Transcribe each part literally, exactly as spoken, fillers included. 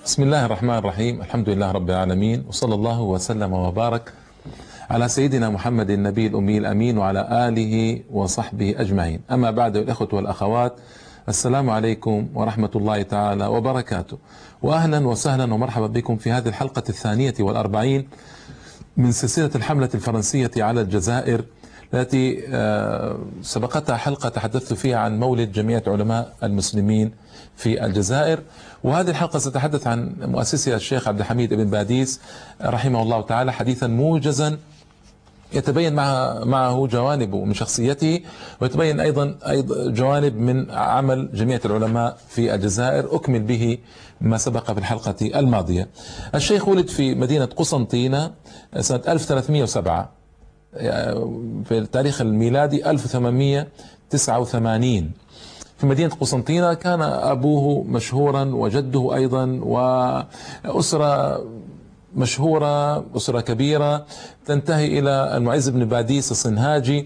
بسم الله الرحمن الرحيم. الحمد لله رب العالمين، وصلى الله وسلم وبارك على سيدنا محمد النبي الأمي الأمين وعلى آله وصحبه أجمعين. أما بعد، الإخوة والأخوات، السلام عليكم ورحمة الله تعالى وبركاته، وأهلا وسهلا ومرحبا بكم في هذه الحلقة الثانية والأربعين من سلسلة الحملة الفرنسية على الجزائر، التي سبقتها حلقة تحدثت فيها عن مولد جمعية علماء المسلمين في الجزائر. وهذه الحلقة ستتحدث عن مؤسسها الشيخ عبد الحميد بن باديس رحمه الله تعالى حديثا موجزا يتبين معه, معه جوانب من شخصيته، ويتبين أيضا أيضا جوانب من عمل جمعية العلماء في الجزائر، أكمل به ما سبق في الحلقة الماضية. الشيخ ولد في مدينة قسنطينة سنة ألف وثلاثمئة وسبعة في التاريخ الميلادي ألف وثمانمئة وتسعة وثمانين في مدينة قسنطينة. كان أبوه مشهورا وجده أيضا، وأسرة مشهورة، أسرة كبيرة تنتهي إلى المعز بن باديس الصنهاجي،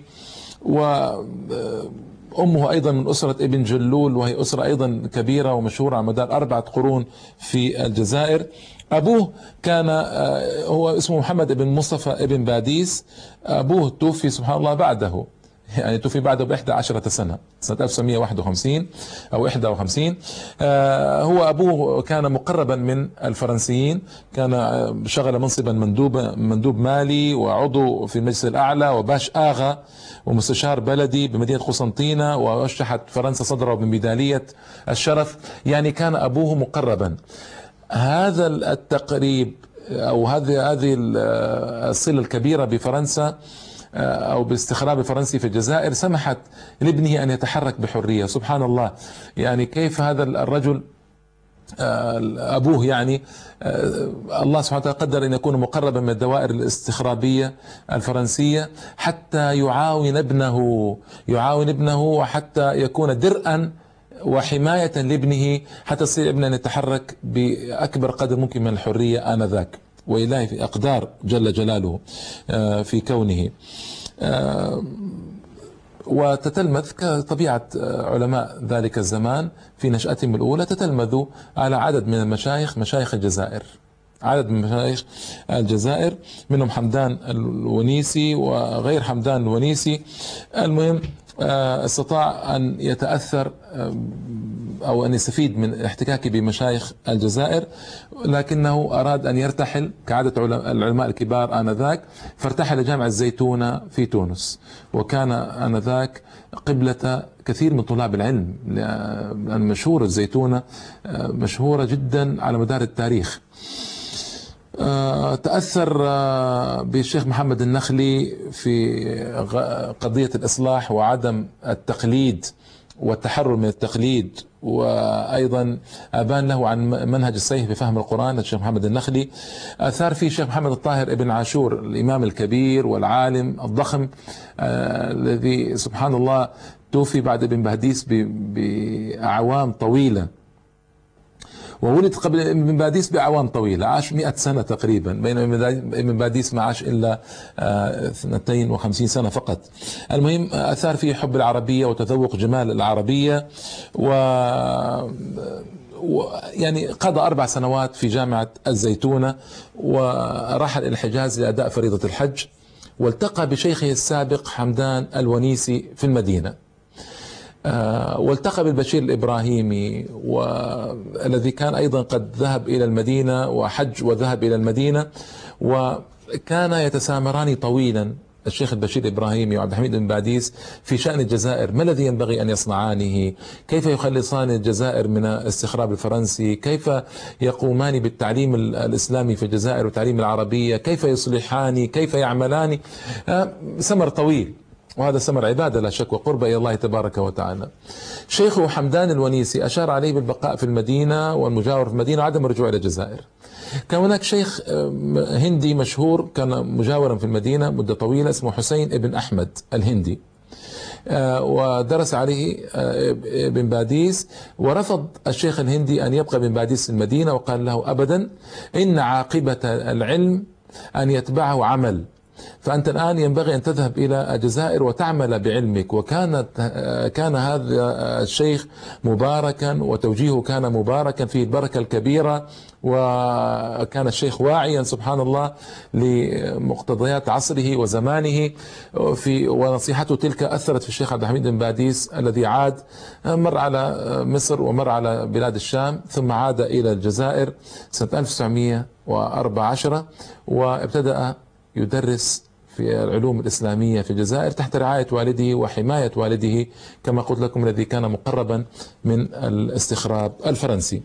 وأمه أيضا من أسرة ابن جلول، وهي أسرة أيضا كبيرة ومشهورة على مدار أربعة قرون في الجزائر. أبوه كان هو اسمه محمد بن مصطفى ابن باديس. أبوه توفي سبحان الله بعده، يعني توفي بعده بإحدى عشرة سنة، سنة ألف وتسعمئة وواحد وخمسين أو إحدى وخمسين. آه هو أبوه كان مقربا من الفرنسيين، كان شغل منصبا مندوب مندوب مالي وعضو في المجلس الأعلى وباش آغا ومستشار بلدي بمدينة قسنطينة، ورشحت فرنسا صدره بميدالية الشرف. يعني كان أبوه مقربا. هذا التقريب أو هذه هذه الصلة الكبيرة بفرنسا أو بالاستخراب الفرنسي في الجزائر سمحت لابنه أن يتحرك بحرية. سبحان الله، يعني كيف هذا الرجل أبوه يعني الله سبحانه وتعالى قدر أن يكون مقربا من الدوائر الاستخرابية الفرنسية حتى يعاون ابنه يعاون ابنه وحتى يكون درءا وحماية لابنه، حتى يصير ابنه أن يتحرك بأكبر قدر ممكن من الحرية آنذاك. وإلهي في أقدار جل جلاله في كونه. وتتلمذ كطبيعة علماء ذلك الزمان في نشأتهم الأولى، تتلمذوا على عدد من المشايخ مشايخ الجزائر عدد من مشايخ الجزائر منهم حمدان الونيسي وغير حمدان الونيسي. المهم استطاع أن يتأثر أو أن يستفيد من احتكاكه بمشايخ الجزائر، لكنه أراد أن يرتحل كعادة العلماء الكبار آنذاك، فارتحل جامعة الزيتونة في تونس، وكان آنذاك قبلة كثير من طلاب العلم، لأن مشهورة الزيتونة مشهورة جدا على مدار التاريخ. تأثر بالشيخ محمد النخلي في قضية الإصلاح وعدم التقليد والتحرر من التقليد، وأيضا أبان له عن منهج الصحيح في فهم القرآن الشيخ محمد النخلي. أثار فيه الشيخ محمد الطاهر ابن عاشور، الإمام الكبير والعالم الضخم الذي سبحان الله توفي بعد ابن باديس بأعوام طويلة، وولد قبل ابن باديس بأعوام طويلة، عاش مئة سنة تقريبا، بينما ابن باديس ما عاش إلا اثنتين وخمسين سنة فقط. المهم أثار فيه حب العربية وتذوق جمال العربية، و يعني قضى أربع سنوات في جامعة الزيتونة، ورحل إلى الحجاز لأداء فريضة الحج، والتقى بشيخه السابق حمدان الونيسي في المدينة، والتقى بالبشير الإبراهيمي والذي كان أيضا قد ذهب إلى المدينة وحج وذهب إلى المدينة، وكان يتسامران طويلا الشيخ البشير الإبراهيمي وعبد الحميد بن باديس في شأن الجزائر، ما الذي ينبغي أن يصنعانه، كيف يخلصان الجزائر من الاستخراب الفرنسي، كيف يقومان بالتعليم الإسلامي في الجزائر والتعليم العربية، كيف يصلحان، كيف يعملان. سمر طويل، وهذا سمر عبادة لا شك وقرب إلى الله تبارك وتعالى. شيخه حمدان الونيسي أشار عليه بالبقاء في المدينة والمجاورة في المدينة وعدم الرجوع إلى الجزائر. كان هناك شيخ هندي مشهور كان مجاورا في المدينة مدة طويلة اسمه حسين ابن أحمد الهندي، ودرس عليه ابن باديس، ورفض الشيخ الهندي أن يبقى ابن باديس في المدينة، وقال له أبدا، إن عاقبة العلم أن يتبعه عمل، فأنت الآن ينبغي أن تذهب إلى الجزائر وتعمل بعلمك. وكانت كان هذا الشيخ مباركا وتوجيهه كان مباركا فيه البركة الكبيرة، وكان الشيخ واعيا سبحان الله لمقتضيات عصره وزمانه في ونصيحته تلك أثرت في الشيخ عبد الحميد بن باديس الذي عاد مر على مصر ومر على بلاد الشام ثم عاد إلى الجزائر سنة ألف وتسعمئة وأربعة عشر وابتدأ يدرس في العلوم الإسلامية في الجزائر تحت رعاية والده وحماية والده كما قلت لكم الذي كان مقربا من الاستخراب الفرنسي.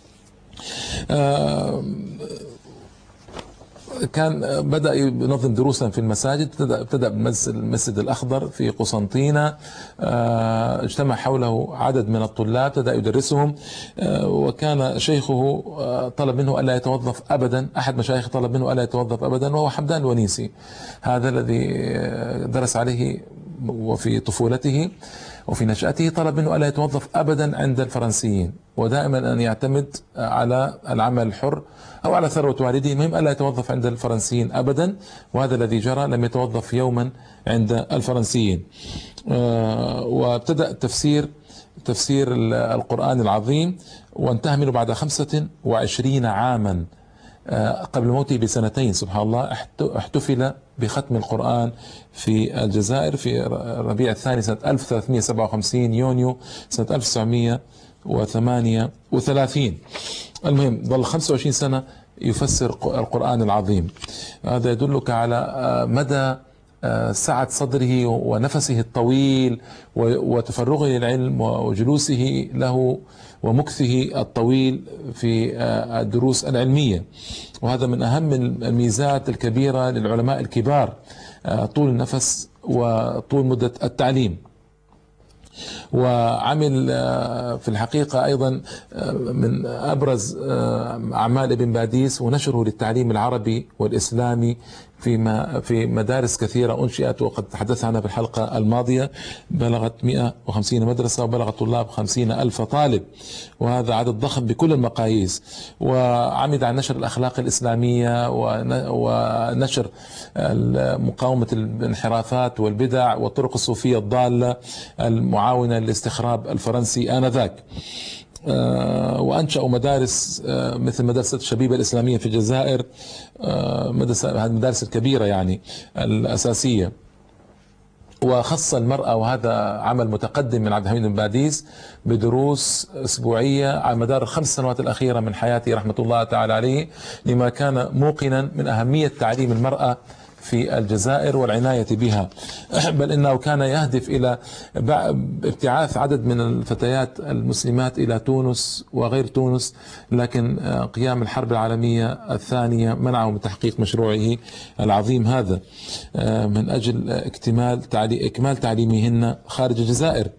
كان بدأ ينظم دروسا في المساجد، ابتدأ بالمسجد الأخضر في قسنطينة، اجتمع حوله عدد من الطلاب ابتدأ يدرسهم. وكان شيخه طلب منه ألا يتوظف أبدا، أحد مشايخه طلب منه ألا يتوظف أبدا، وهو حمدان الونيسي هذا الذي درس عليه وفي طفولته وفي نشأته، طلب منه ألا يتوظف أبدا عند الفرنسيين ودائما أن يعتمد على العمل الحر أو على ثروة والده، المهم ألا يتوظف عند الفرنسيين أبدا. وهذا الذي جرى، لم يتوظف يوما عند الفرنسيين. وابتدأ تفسير تفسير القرآن العظيم وانتهى منه بعد خمسة وعشرين عاما قبل موته بسنتين. سبحان الله، احتفل بختم القرآن في الجزائر في ربيع الثاني سنة ألف وثلاثمئة وسبعة وخمسين يونيو سنة ألف وتسعمئة وثمانية وثلاثين. المهم ظل خمسة وعشرين سنة يفسر القرآن العظيم. هذا يدلك على مدى سعة صدره ونفسه الطويل وتفرغه للعلم وجلوسه له ومكثه الطويل في الدروس العلمية. وهذا من أهم الميزات الكبيرة للعلماء الكبار، طول النفس وطول مدة التعليم. وعمل في الحقيقة أيضا من أبرز أعمال ابن باديس ونشره للتعليم العربي والإسلامي في في مدارس كثيرة أنشئت، وقد تحدث عنها في الحلقة الماضية. بلغت مئة وخمسين مدرسة وبلغ طلاب خمسين ألف طالب، وهذا عدد ضخم بكل المقاييس. وعمد عن نشر الأخلاق الإسلامية ونشر مقاومة الانحرافات والبدع والطرق الصوفية الضالة المعاونة للاستخراب الفرنسي آنذاك. وأنشأوا مدارس مثل مدرسة الشبيبة الإسلامية في الجزائر، مدرسة هذه المدارس الكبيرة يعني الأساسية. وخص المرأة، وهذا عمل متقدم من عبد الحميد بن باديس، بدروس أسبوعية على مدار الخمس سنوات الأخيرة من حياته رحمة الله تعالى عليه، لما كان موقنا من أهمية تعليم المرأة في الجزائر والعناية بها. بل إنه كان يهدف إلى ابتعاث عدد من الفتيات المسلمات إلى تونس وغير تونس، لكن قيام الحرب العالمية الثانية منعه من تحقيق مشروعه العظيم هذا من أجل اكتمال تعليم إكمال تعليمهن خارج الجزائر.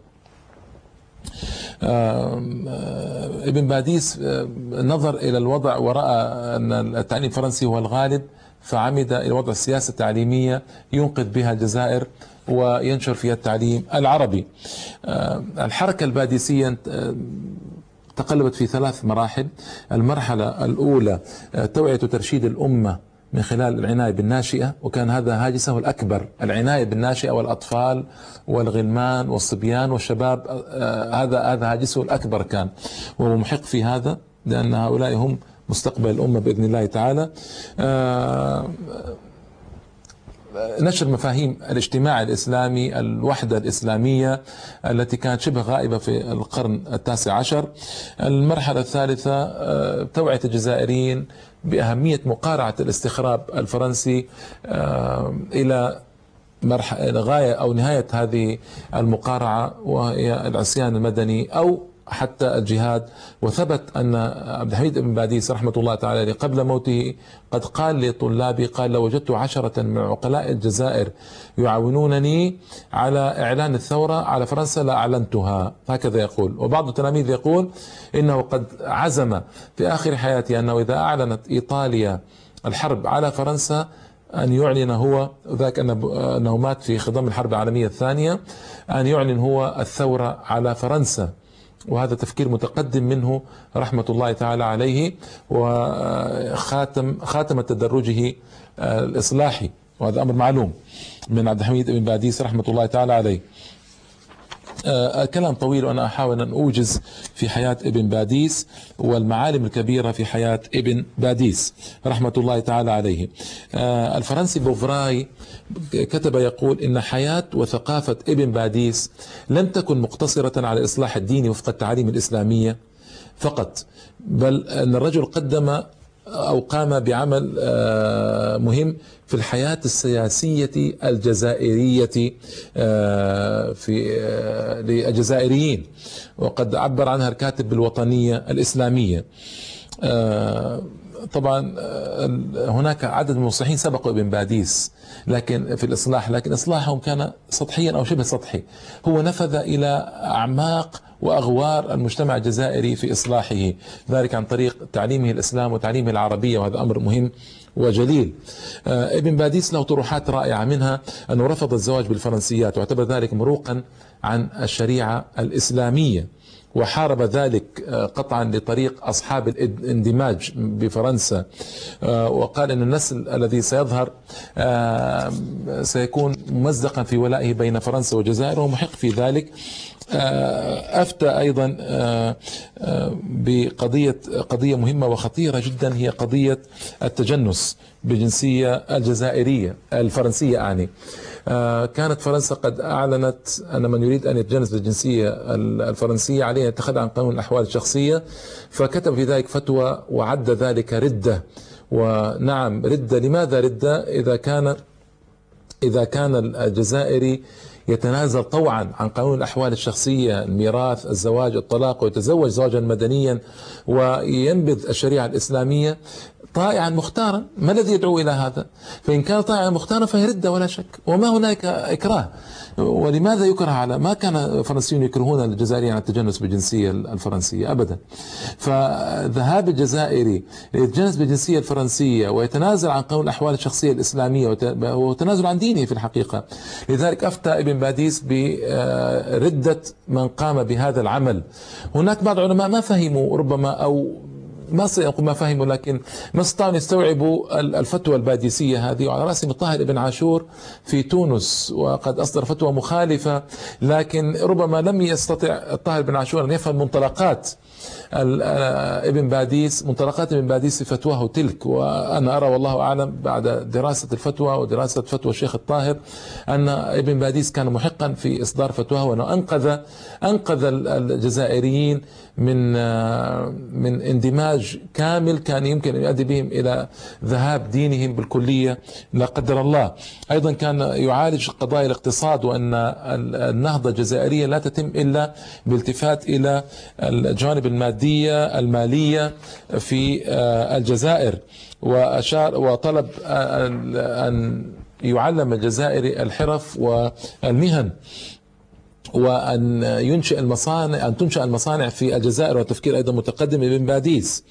ابن باديس نظر إلى الوضع ورأى أن التعليم الفرنسي هو الغالب، فعمد إلى وضع السياسة التعليمية ينقذ بها الجزائر وينشر فيها التعليم العربي. الحركة الباديسية تقلبت في ثلاث مراحل. المرحلة الأولى توعية وترشيد الأمة من خلال العناية بالناشئة، وكان هذا هاجسه الأكبر، العناية بالناشئة والأطفال والغلمان والصبيان والشباب، هذا هذا هاجسه الأكبر كان، وهو محق في هذا لأن هؤلاء هم مستقبل الأمة بإذن الله تعالى. نشر مفاهيم الاجتماع الإسلامي، الوحدة الإسلامية التي كانت شبه غائبة في القرن التاسع عشر. المرحلة الثالثة توعية الجزائريين بأهمية مقارعة الاستخراب الفرنسي إلى غاية أو نهاية هذه المقارعة، وهي العصيان المدني أو حتى الجهاد. وثبت أن عبد الحميد بن باديس رحمة الله تعالى قبل موته قد قال لطلابي، قال لو وجدت عشرة من عقلاء الجزائر يعاونونني على إعلان الثورة على فرنسا لأعلنتها، هكذا يقول. وبعض التلاميذ يقول إنه قد عزم في آخر حياته أنه إذا أعلنت إيطاليا الحرب على فرنسا أن يعلن هو ذاك أنه مات في خضم الحرب العالمية الثانية، أن يعلن هو الثورة على فرنسا. وهذا تفكير متقدم منه رحمة الله تعالى عليه، وخاتم خاتم تدرجه الإصلاحي وهذا أمر معلوم من عبد الحميد بن باديس رحمة الله تعالى عليه. آه كلام طويل وأنا أحاول أن أوجز في حياة ابن باديس والمعالم الكبيرة في حياة ابن باديس رحمة الله تعالى عليه. آه الفرنسي بوفراي كتب يقول إن حياة وثقافة ابن باديس لم تكن مقتصرة على الإصلاح الديني وفق التعاليم الإسلامية فقط، بل أن الرجل قدم أو قام بعمل مهم في الحياة السياسية الجزائرية في للجزائريين، وقد عبر عنها الكاتب بالوطنية الإسلامية. طبعا هناك عدد من المصلحين سبقوا ابن باديس لكن في الإصلاح، لكن إصلاحهم كان سطحيا أو شبه سطحي. هو نفذ إلى أعماق وأغوار المجتمع الجزائري في إصلاحه، ذلك عن طريق تعليمه الإسلام وتعليمه العربية، وهذا أمر مهم وجليل. ابن باديس له طروحات رائعة، منها أنه رفض الزواج بالفرنسيات واعتبر ذلك مروقا عن الشريعة الإسلامية، وحارب ذلك قطعا لطريق أصحاب الاندماج بفرنسا، وقال أن النسل الذي سيظهر سيكون ممزقا في ولائه بين فرنسا والجزائر، ومحق في ذلك. أفتى أيضا بقضية قضية مهمة وخطيرة جدا، هي قضية التجنس بالجنسية الجزائرية الفرنسية أعني. كانت فرنسا قد أعلنت أن من يريد أن يتجنس بالجنسية الفرنسية عليه أن يتخلى عن قانون الأحوال الشخصية، فكتب في ذلك فتوى وعد ذلك ردة. ونعم ردة، لماذا ردة؟ إذا كان إذا كان الجزائري يتنازل طوعا عن قانون الأحوال الشخصية، الميراث، الزواج، الطلاق، ويتزوج زواجا مدنيا وينبذ الشريعة الإسلامية طائعا مختارا، ما الذي يدعو إلى هذا؟ فإن كان طائعا مختارا فهي ردة ولا شك، وما هناك إكراه. ولماذا يكره على ما كان الفرنسيون يكرهون الجزائريين على التجنس بالجنسية الفرنسية أبدا. فذهاب الجزائري ليتجنس بالجنسية الفرنسية ويتنازل عن قانون الأحوال الشخصية الإسلامية وتنازل عن دينه في الحقيقة. لذلك أفتى ابن باديس بردة من قام بهذا العمل. هناك بعض العلماء ما فهموا ربما، أو ما سيقول ما فهموا، لكن ما استطاعوا يستوعبوا الفتوى الباديسية هذه. وعلى رأسهم الطاهر بن عاشور في تونس، وقد أصدر فتوى مخالفة، لكن ربما لم يستطع الطاهر بن عاشور أن يفهم منطلقات ابن باديس، منطلقات ابن باديس في فتواه تلك. وأنا أرى والله أعلم بعد دراسة الفتوى ودراسة فتوى الشيخ الطاهر أن ابن باديس كان محقا في إصدار فتواه، وأنه أنقذ أنقذ الجزائريين من من اندماج كامل كان يمكن أن يؤدي بهم إلى ذهاب دينهم بالكلية لا قدر الله. أيضا كان يعالج قضايا الاقتصاد، وأن النهضة الجزائرية لا تتم إلا بالالتفات إلى الجانب المادية المالية في الجزائر، وأشار وطلب أن يعلم الجزائري الحرف والمهن، وأن ينشئ المصانع أن تنشأ المصانع في الجزائر، وتفكير أيضا متقدم ابن باديس.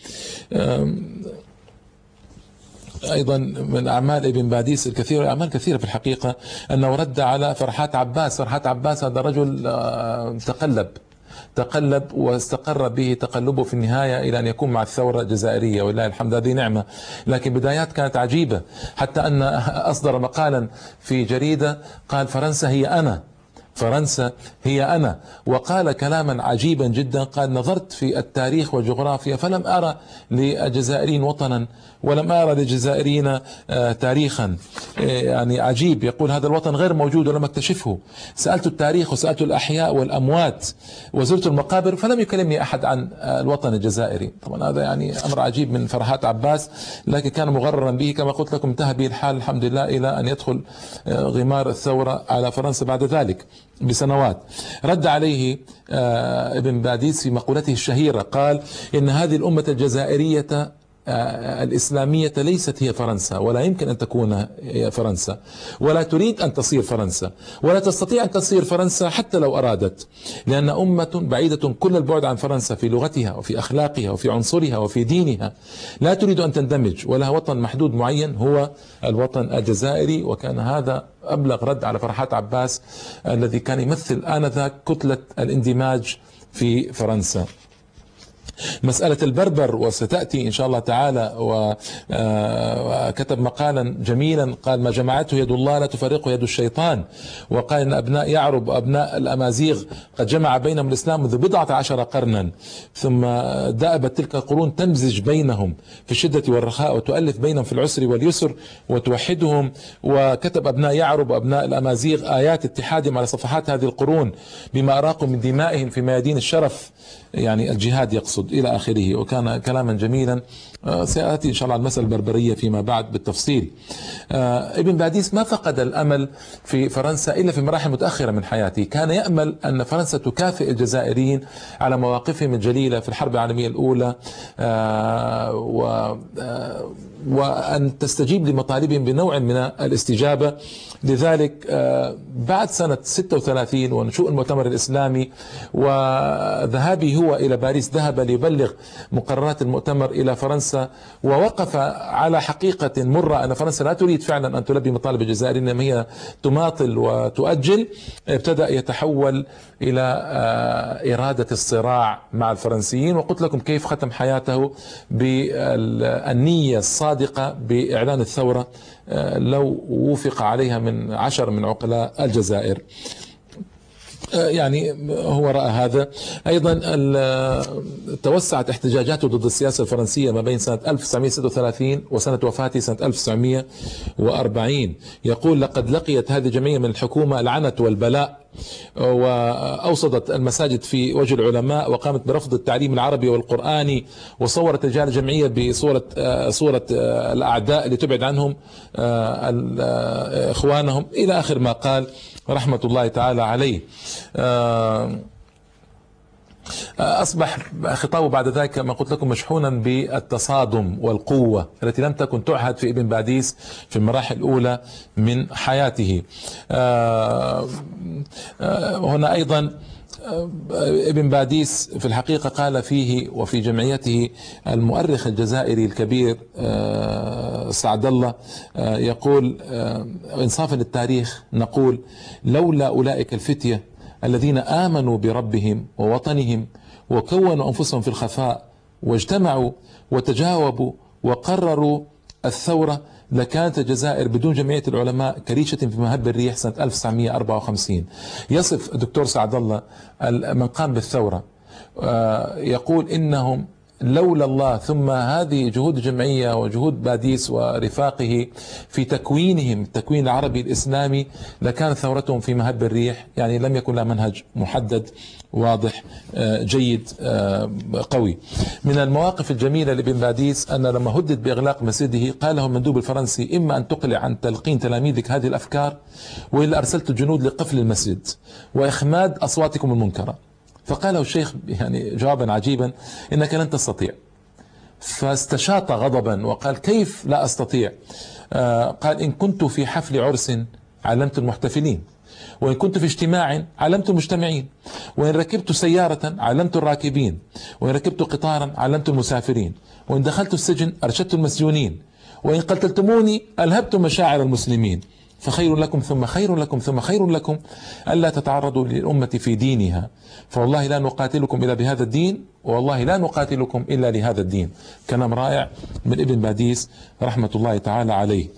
أيضا من أعمال ابن باديس الكثيرة، أعمال كثيرة في الحقيقة، أنه رد على فرحات عباس. فرحات عباس هذا رجل تقلب تقلب واستقر به تقلبه في النهاية إلى أن يكون مع الثورة الجزائرية، ولله الحمد هذه نعمة. لكن بدايات كانت عجيبة، حتى أن أصدر مقالا في جريدة قال فرنسا هي أنا، فرنسا هي أنا. وقال كلاما عجيبا جدا، قال نظرت في التاريخ والجغرافيا فلم أرى للجزائريين وطنا، ولم أرى للجزائريين تاريخا. يعني عجيب، يقول هذا الوطن غير موجود ولم أكتشفه. سألت التاريخ وسألت الأحياء والأموات وزرت المقابر فلم يكلمني أحد عن الوطن الجزائري. طبعا هذا يعني أمر عجيب من فرحات عباس، لكن كان مغررا به كما قلت لكم. انتهى به الحال الحمد لله إلى أن يدخل غمار الثورة على فرنسا بعد ذلك بسنوات. رد عليه ابن باديس في مقولته الشهيرة، قال إن هذه الأمة الجزائرية الإسلامية ليست هي فرنسا، ولا يمكن أن تكون هي فرنسا، ولا تريد أن تصير فرنسا، ولا تستطيع أن تصير فرنسا حتى لو أرادت، لأن أمة بعيدة كل البعد عن فرنسا في لغتها وفي أخلاقها وفي عنصرها وفي دينها، لا تريد أن تندمج، ولها وطن محدود معين هو الوطن الجزائري. وكان هذا أبلغ رد على فرحات عباس الذي كان يمثل آنذاك كتلة الاندماج في فرنسا. مسألة البربر وستأتي إن شاء الله تعالى، وكتب مقالا جميلا قال: ما جمعته يد الله لا تفرقه يد الشيطان. وقال إن أبناء يعرب وأبناء الأمازيغ قد جمع بينهم الإسلام منذ بضعة عشر قرنا، ثم دأبت تلك القرون تمزج بينهم في الشدة والرخاء، وتؤلف بينهم في العسر واليسر، وتوحدهم. وكتب أبناء يعرب وأبناء الأمازيغ آيات اتحادهم على صفحات هذه القرون بما أراقوا من دمائهم في ميادين الشرف، يعني الجهاد يقصد، إلى آخره. وكان كلاما جميلا. سيأتي إن شاء الله المسألة البربرية فيما بعد بالتفصيل. ابن باديس ما فقد الأمل في فرنسا إلا في مراحل متأخرة من حياته. كان يأمل أن فرنسا تكافئ الجزائريين على مواقفهم الجليلة في الحرب العالمية الأولى، وأن تستجيب لمطالبهم بنوع من الاستجابة. لذلك بعد سنة ستة وثلاثين ونشوء المؤتمر الإسلامي وذهابه هو إلى باريس، ذهب ليبلغ مقررات المؤتمر إلى فرنسا، ووقف على حقيقة مرة أن فرنسا لا تريد فعلا أن تلبي مطالب الجزائر، إنما هي تماطل وتؤجل. ابتدأ يتحول إلى إرادة الصراع مع الفرنسيين. وقلت لكم كيف ختم حياته بالنية الصادقة بإعلان الثورة لو وفق عليها من عشر من عقلاء الجزائر. يعني هو رأى هذا. أيضا توسعت احتجاجاته ضد السياسة الفرنسية ما بين سنة ألف وتسعمئة وستة وثلاثين وسنة وفاته سنة ألف وتسعمئة وأربعين. يقول: لقد لقيت هذه الجمعية من الحكومة العنة والبلاء، وأوصدت المساجد في وجه العلماء، وقامت برفض التعليم العربي والقرآني، وصورت رجال الجمعية بصورة صورة الأعداء اللي تبعد عنهم إخوانهم، إلى آخر ما قال رحمة الله تعالى عليه. أصبح خطابه بعد ذلك كما قلت لكم مشحونا بالتصادم والقوة التي لم تكن تعهد في ابن باديس في المراحل الأولى من حياته. هنا أيضا ابن باديس في الحقيقة قال فيه وفي جمعيته المؤرخ الجزائري الكبير سعد الله، يقول: إنصافا للتاريخ نقول: لولا أولئك الفتية الذين آمنوا بربهم ووطنهم وكونوا أنفسهم في الخفاء واجتمعوا وتجاوبوا وقرروا الثورة، لكانت الجزائر بدون جمعية العلماء كريشة في مهب الريح سنة ألف وتسعمئة وأربعة وخمسين. يصف الدكتور سعد الله من قام بالثورة، يقول: إنهم لولا الله ثم هذه جهود الجمعية وجهود باديس ورفاقه في تكوينهم التكوين العربي الإسلامي لكانت ثورتهم في مهب الريح. يعني لم يكن لها منهج محدد واضح جيد قوي. من المواقف الجميلة لابن باديس أن لما هدد بإغلاق مسجده قال له المندوب الفرنسي: إما أن تقلع عن تلقين تلاميذك هذه الأفكار، وإلا أرسلت الجنود لقفل المسجد وإخماد أصواتكم المنكرة. فقال له الشيخ يعني جوابا عجيبا: إنك لن تستطيع. فاستشاط غضبا وقال: كيف لا أستطيع؟ آه قال: إن كنت في حفل عرس علمت المحتفلين، وإن كنت في اجتماع علمت المجتمعين، وإن ركبت سيارة علمت الراكبين، وإن ركبت قطارا علمت المسافرين، وإن دخلت السجن أرشدت المسجونين، وإن قتلتموني ألهبت مشاعر المسلمين. فخير لكم ثم خير لكم ثم خير لكم ألا تتعرضوا للأمة في دينها، فوالله لا نقاتلكم إلا بهذا الدين، والله لا نقاتلكم إلا لهذا الدين. كلام رائع من ابن باديس رحمة الله تعالى عليه.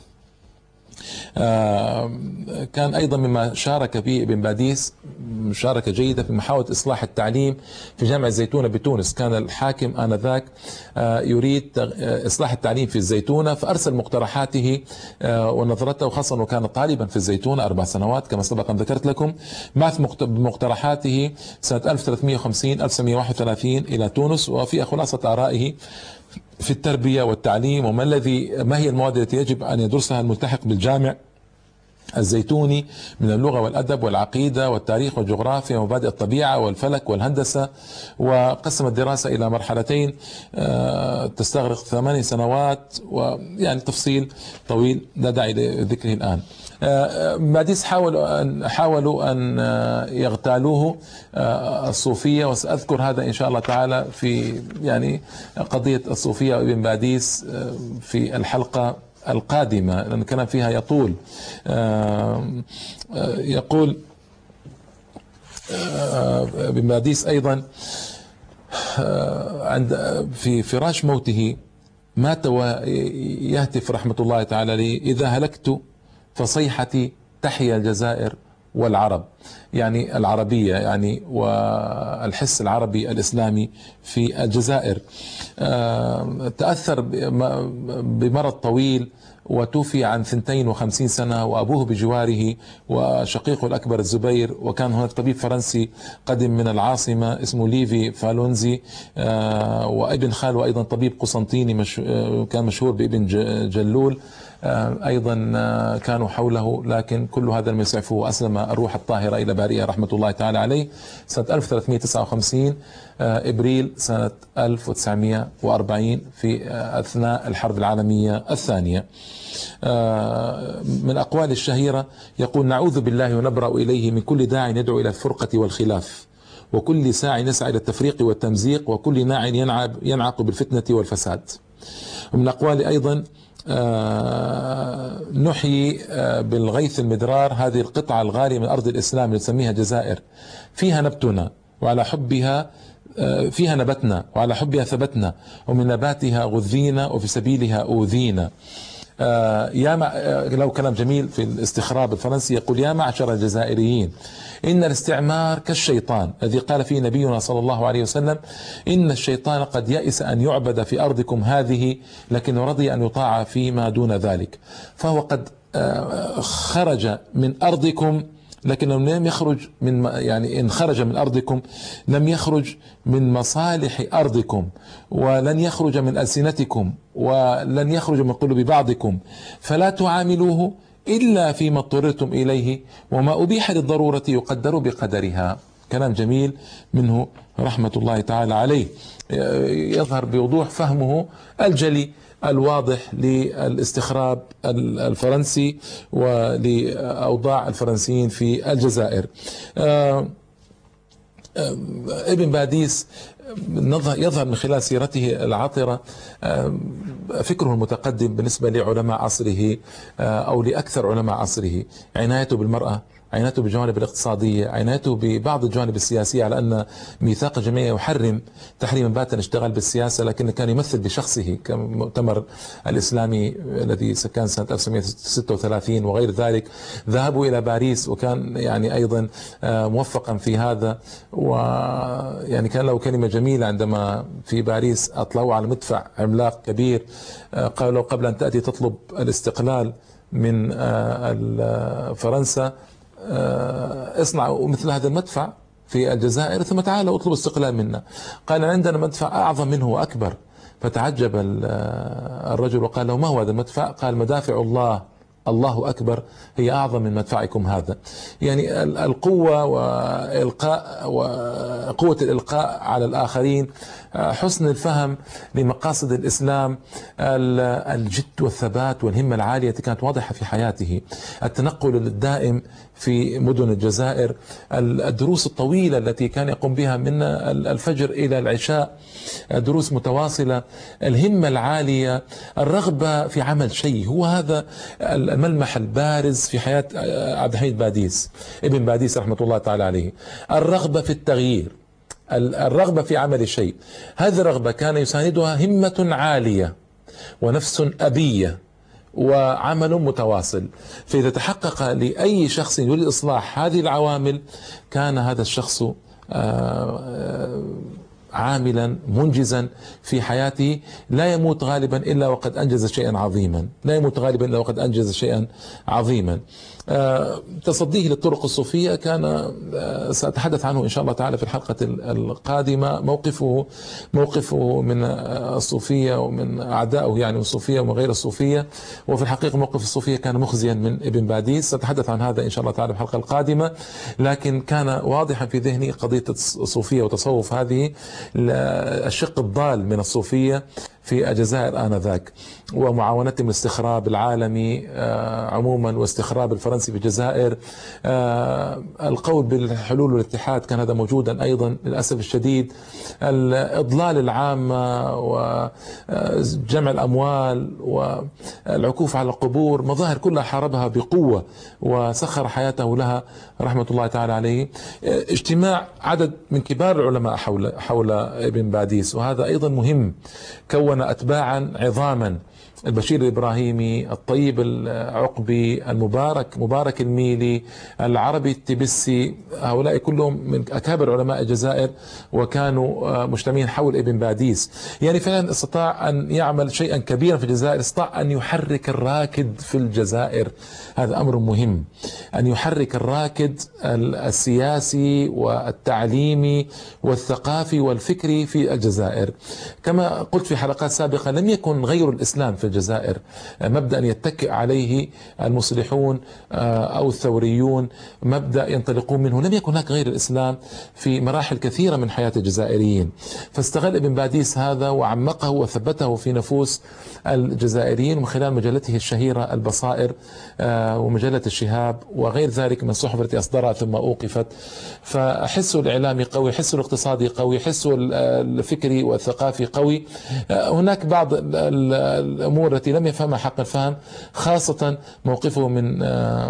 آه كان أيضا مما شارك فيه ابن باديس مشاركة جيدة في محاولة إصلاح التعليم في جامع الزيتونة بتونس. كان الحاكم آنذاك آه يريد إصلاح التعليم في الزيتونة، فأرسل مقترحاته آه ونظرته، خاصة وكان طالبا في الزيتونة أربع سنوات كما سبق أن ذكرت لكم، بعث بمقترحاته سنة ألف وثلاثمئة وخمسين ألف وتسعمئة وواحد وثلاثين إلى تونس، وفي خلاصة آرائه في التربية والتعليم، وما الذي ما هي المواد التي يجب أن يدرسها الملتحق بالجامع الزيتوني من اللغة والأدب والعقيدة والتاريخ والجغرافيا ومبادئ الطبيعة والفلك والهندسة. وقسم الدراسة إلى مرحلتين تستغرق ثماني سنوات، ويعني تفصيل طويل لا داعي لذكره الآن. باديس حاولوا أن حاولوا أن يغتالوه الصوفية، وسأذكر هذا إن شاء الله تعالى في يعني قضية الصوفية وابن باديس في الحلقة القادمة، لأن الكلام فيها يطول. يقول ابن باديس أيضا: عند في فراش موته مات ويهتف رحمة الله تعالى لي: إذا هلكت فصيحتي تحيا الجزائر والعرب، يعني العربية يعني والحس العربي الإسلامي في الجزائر. تأثر بمرض طويل وتوفي عن اثنتين وخمسين سنة، وأبوه بجواره وشقيقه الأكبر الزبير. وكان هناك طبيب فرنسي قدم من العاصمة اسمه ليفي فالونزي، وابن خاله أيضا طبيب قسنطيني مش كان مشهور بابن جلول، أيضا كانوا حوله، لكن كل هذا لم يسعفه وأسلم الروح الطاهرة إلى بارئة رحمة الله تعالى عليه سنة ألف وثلاثمائة وتسعة وخمسين إبريل سنة ألف وتسعمائة وأربعين في أثناء الحرب العالمية الثانية. من أقوال الشهيرة يقول: نعوذ بالله ونبرأ إليه من كل داع يدعو إلى الفرقة والخلاف، وكل ساع يسعى إلى التفريق والتمزيق، وكل ناع ينعب ينعق بالفتنة والفساد. ومن أقوال أيضا: آه نحيي آه بالغيث المدرار هذه القطعة الغالية من أرض الإسلام نسميها الجزائر، فيها نبتنا وعلى حبها آه فيها نبتنا وعلى حبها ثبتنا، ومن نباتها غذينا وفي سبيلها أوذينا. آه يا مع... آه لو كلام جميل في الاستخراب الفرنسي يقول: يا معشر الجزائريين، إن الاستعمار كالشيطان الذي قال فيه نبينا صلى الله عليه وسلم: إن الشيطان قد يئس أن يعبد في أرضكم هذه، لكن رضي أن يطاع فيما دون ذلك. فهو قد آه خرج من أرضكم، لكنه لم يخرج من يعني إن خرج من أرضكم لم يخرج من مصالح أرضكم، ولن يخرج من ألسنتكم، ولن يخرج من قلوب بعضكم، فلا تعاملوه إلا فيما اضطررتم إليه، وما أبيح للضرورة يقدر بقدرها. كلام جميل منه رحمة الله تعالى عليه، يظهر بوضوح فهمه الجلي الواضح للاستخراب الفرنسي ولأوضاع الفرنسيين في الجزائر. ابن باديس يظهر من خلال سيرته العطرة فكره المتقدم بالنسبة لعلماء عصره أو لأكثر علماء عصره، عنايته بالمرأة، عنايته بالجوانب الاقتصادية، عنايته ببعض الجوانب السياسية، على أن ميثاق الجمعية يحرم تحريما باتا اشتغال بالسياسة، لكن كان يمثل بشخصه كمؤتمر الإسلامي الذي كان سنة ألف وتسعمائة وستة وثلاثين وغير ذلك. ذهبوا إلى باريس وكان يعني أيضا موفقا في هذا، ويعني كان له كلمة جميلة عندما في باريس أطلعوا على مدفع عملاق كبير، قالوا: قبل أن تأتي تطلب الاستقلال من فرنسا اصنعوا مثل هذا المدفع في الجزائر، ثم تعالوا اطلبوا الاستقلال منا. قال: عندنا مدفع أعظم منه وأكبر. فتعجب الرجل وقال له: ما هو هذا المدفع؟ قال: مدافع الله، الله أكبر، هي أعظم من مدفعكم هذا. يعني القوة وإلقاء وقوة الإلقاء على الآخرين، حسن الفهم لمقاصد الإسلام، الجد والثبات والهمة العالية التي كانت واضحة في حياته، التنقل الدائم في مدن الجزائر، الدروس الطويلة التي كان يقوم بها من الفجر إلى العشاء، دروس متواصلة، الهمة العالية، الرغبة في عمل شيء. هو هذا الملمح البارز في حياة عبد الحميد باديس ابن باديس رحمة الله تعالى عليه، الرغبة في التغيير، الرغبة في عمل شيء. هذه الرغبة كان يساندها همة عالية ونفس أبية وعمل متواصل. فإذا تحقق لأي شخص يريد إصلاح هذه العوامل كان هذا الشخص عاملا منجزا في حياته، لا يموت غالبا إلا وقد أنجز شيئا عظيما، لا يموت غالبا إلا وقد أنجز شيئا عظيما. تصديه للطرق الصوفية كان سأتحدث عنه إن شاء الله تعالى في الحلقة القادمة. موقفه موقفه من الصوفية ومن أعدائه يعني الصوفية ومن غير الصوفية، وفي الحقيقة موقف الصوفية كان مخزيا من ابن باديس. سأتحدث عن هذا إن شاء الله تعالى في الحلقة القادمة، لكن كان واضحا في ذهني قضية الصوفية وتصوف، هذه الشق الضال من الصوفية في الجزائر آنذاك، ومعاونتهم الاستخراب العالمي عموما واستخراب الفرنسي في الجزائر. القول بالحلول والاتحاد كان هذا موجودا أيضا للأسف الشديد. الإضلال العامة وجمع الأموال والعكوف على القبور، مظاهر كلها حاربها بقوة وسخر حياته لها رحمة الله تعالى عليه. اجتماع عدد من كبار العلماء حول حول ابن باديس، وهذا أيضا مهم، كون أتباعا عظاما: البشير الإبراهيمي، الطيب العقبي، المبارك مبارك الميلي، العربي التبسي، هؤلاء كلهم من أكابر علماء الجزائر وكانوا مجتمعين حول ابن باديس. يعني فعلا استطاع أن يعمل شيئا كبيرا في الجزائر، استطاع أن يحرك الراكد في الجزائر. هذا أمر مهم، أن يحرك الراكد السياسي والتعليمي والثقافي والفكري في الجزائر. كما قلت في حلقات سابقة، لم يكن غير الإسلام في الجزائر مبدأ يتكئ عليه المصلحون أو الثوريون، مبدأ ينطلقون منه. لم يكن هناك غير الإسلام في مراحل كثيرة من حياة الجزائريين، فاستغل ابن باديس هذا وعمقه وثبته في نفوس الجزائريين من خلال مجلته الشهيرة البصائر ومجلة الشهاب وغير ذلك من الصحف التي أصدرها ثم أوقفت. فحسوا الإعلامي قوي، حسوا الاقتصادي قوي، حسوا الفكري والثقافي قوي. هناك بعض الأمور التي لم يفهمها حق الفهم، خاصة موقفه من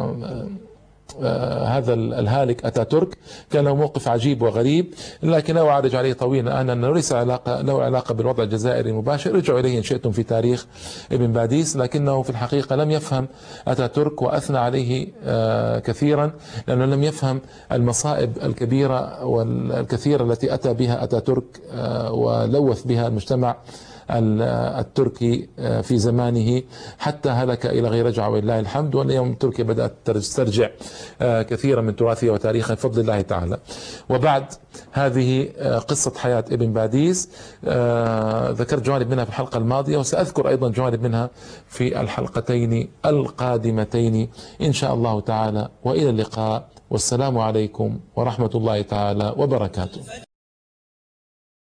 آه هذا الهالك أتاتورك، كان له موقف عجيب وغريب، لكن لا أعرج عليه طويلا. أنا ليس علاقة له علاقة بالوضع الجزائري المباشر، رجعوا إليه إن شئتم في تاريخ ابن باديس، لكنه في الحقيقة لم يفهم أتاتورك وأثنى عليه آه كثيرا، لأنه لم يفهم المصائب الكبيرة والكثيرة التي أتى بها أتاتورك آه ولوث بها المجتمع التركي في زمانه، حتى هلك إلى غير رجعة ولله الحمد. واليوم تركيا بدأت تسترجع كثيرا من تراثها وتاريخها بفضل الله تعالى. وبعد هذه قصة حياة ابن باديس، ذكرت جوانب منها في الحلقة الماضية، وسأذكر أيضا جوانب منها في الحلقتين القادمتين إن شاء الله تعالى. وإلى اللقاء، والسلام عليكم ورحمة الله تعالى وبركاته.